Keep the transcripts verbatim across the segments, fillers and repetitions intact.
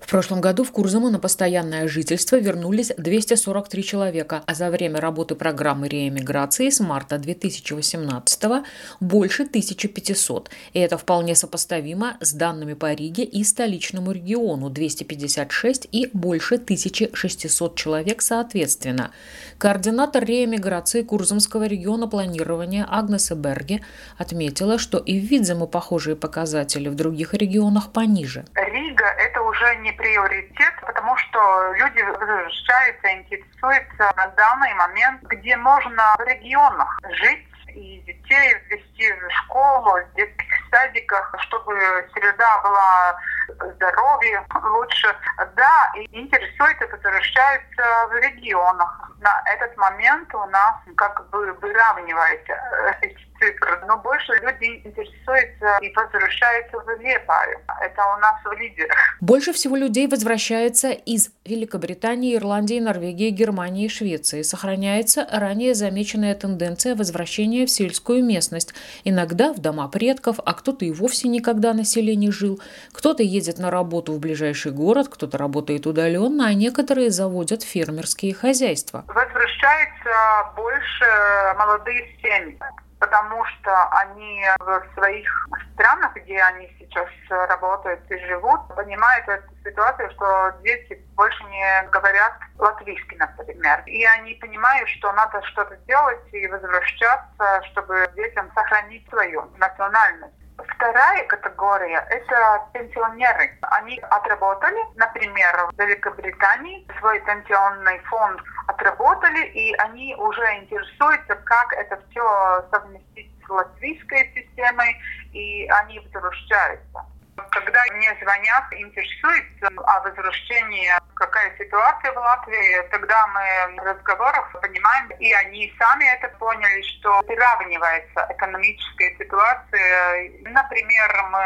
прошлом году в Курзаму на постоянное жительство вернулись двести сорок три человека, а за время работы программы реэмиграции с марта две тысячи восемнадцатого больше тысячи пятисот. И это вполне сопоставимо с данными по Риге и столичному региону – двести пятьдесят шесть и больше тысячи шестисот человек соответственно. Координатор реэмиграции Курзамского региона планирования Агнеса Берге отметила, что и в Видзему похожие показатели в других регионах пониже. Рига – это уже не приоритет, потому что люди возвращаются, интересуются на данный момент, где можно в регионах жить и детей ввести в школу, в детских садиках, чтобы среда была здоровье лучше. Да, и интересуются, возвращаются в регионах. На этот момент у нас как бы выравнивается эти цифры, но больше люди интересуются и возвращаются в Лиепаю. Это у нас в лидерах. Больше всего людей возвращается из Великобритании, Ирландии, Норвегии, Германии и Швеции. Сохраняется ранее замеченная тенденция возвращения в сельскую местность. Иногда в дома предков, а кто-то и вовсе никогда на селе не жил. Кто-то едет на работу в ближайший город, кто-то работает удаленно, а некоторые заводят фермерские хозяйства. Возвращается больше молодых семей, потому что они в своих странах, где они сейчас работают и живут, понимают эту ситуацию, что дети больше не говорят латвийски, например. И они понимают, что надо что-то делать и возвращаться, чтобы детям сохранить свою национальность. Вторая категория – это пенсионеры. Они отработали, например, в Великобритании свой пенсионный фонд отработали, и они уже интересуются, как это все совместить с латвийской системой, и они возвращаются. Когда мне звонят, интересуются о возвращении, какая ситуация в Латвии, тогда мы в разговорах понимаем, и они сами это поняли, что приравнивается экономическая ситуация. Например, мы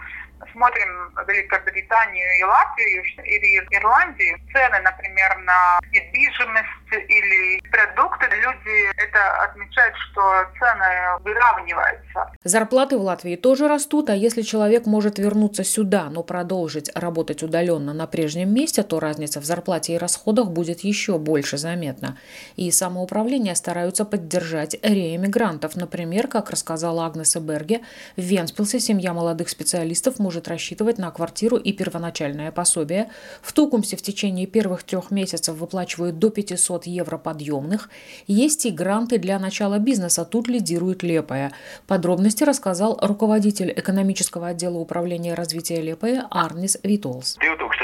смотрим Великобританию и Латвию или Ирландию, цены, например, на недвижимость или продукты, люди это отмечают, что цены выравниваются. Зарплаты в Латвии тоже растут, а если человек может вернуться сюда, но продолжить работать удаленно на прежнем месте, то разница в зарплате и расходах будет еще больше заметна. И самоуправление стараются поддержать реэмигрантов. Например, как рассказала Агнеса Берге, в Вентспилсе семья молодых специалистов может рассчитывать на квартиру и первоначальное пособие. В Тукумсе в течение первых трех месяцев выплачивают до пятисот евро подъемных. Есть и гранты для начала бизнеса, тут лидирует Лиепая. Подробности рассказал руководитель экономического отдела управления развития Лиепая Арнис Витолс.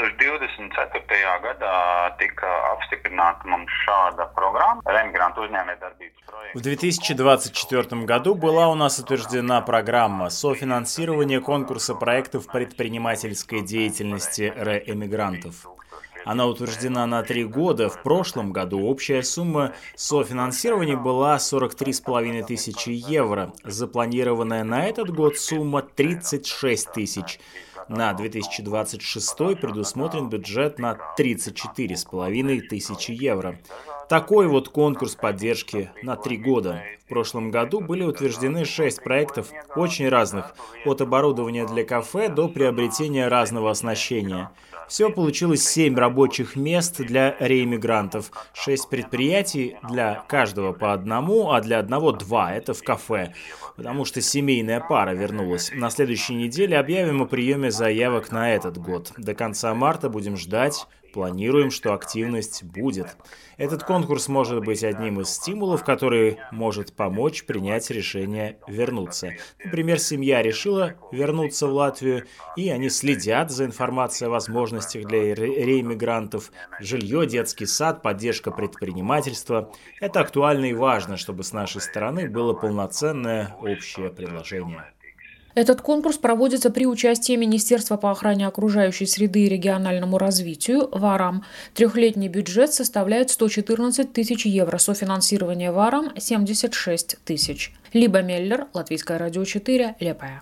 В две тысячи двадцать четвёртом году была у нас утверждена программа софинансирования конкурса проектов предпринимательской деятельности реэмигрантов. Она утверждена на три года. В прошлом году общая сумма софинансирования была сорок три с половиной тысячи евро. Запланированная на этот год сумма тридцать шесть тысяч. На две тысячи двадцать шестой предусмотрен бюджет на тридцать четыре с половиной тысячи евро. Такой вот конкурс поддержки на три года. В прошлом году были утверждены шесть проектов, очень разных, от оборудования для кафе до приобретения разного оснащения. Все получилось семь рабочих мест для реэмигрантов, шесть предприятий, для каждого по одному, а для одного два, это в кафе, потому что семейная пара вернулась. На следующей неделе объявим о приеме заявок на этот год. До конца марта будем ждать. Планируем, что активность будет. Этот конкурс может быть одним из стимулов, который может помочь принять решение вернуться. Например, семья решила вернуться в Латвию, и они следят за информацией о возможностях для реэмигрантов. Жилье, детский сад, поддержка предпринимательства. Это актуально и важно, чтобы с нашей стороны было полноценное общее предложение. Этот конкурс проводится при участии Министерства по охране окружающей среды и региональному развитию ВАРАМ. Трехлетний бюджет составляет сто четырнадцать тысяч евро, софинансирование ВАРАМ – семьдесят шесть тысяч. Либа Меллер, Латвийское радио четыре, Лиепая.